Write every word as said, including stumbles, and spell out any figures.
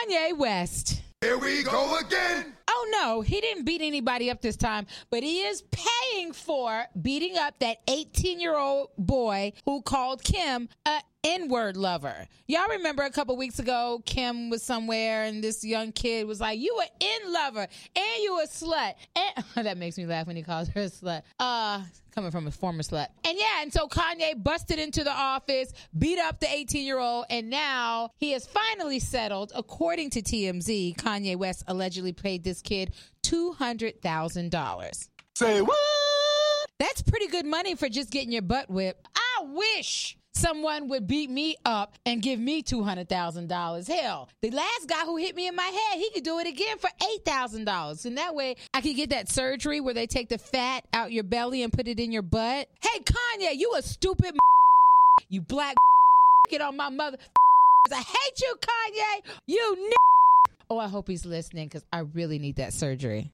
Kanye West. Here we go again. Oh, no, he didn't beat anybody up this time, but he is paying for beating up that eighteen-year-old boy who called Kim a N-word lover. Y'all remember a couple weeks ago, Kim was somewhere and this young kid was like, you an N lover and you a slut. And that makes me laugh when he calls her a slut. Uh, coming from a former slut. And yeah, and so Kanye busted into the office, beat up the eighteen-year-old, and now he has finally settled. According to T M Z, Kanye West allegedly paid this kid two hundred thousand dollars. Say what? That's pretty good money for just getting your butt whipped. I wish someone would beat me up and give me two hundred thousand dollars. Hell, the last guy who hit me in my head, he could do it again for eight thousand dollars. And that way, I could get that surgery where they take the fat out your belly and put it in your butt. Hey, Kanye, you a stupid you black get on my mother. I hate you, Kanye. You n- Oh, I hope he's listening because I really need that surgery.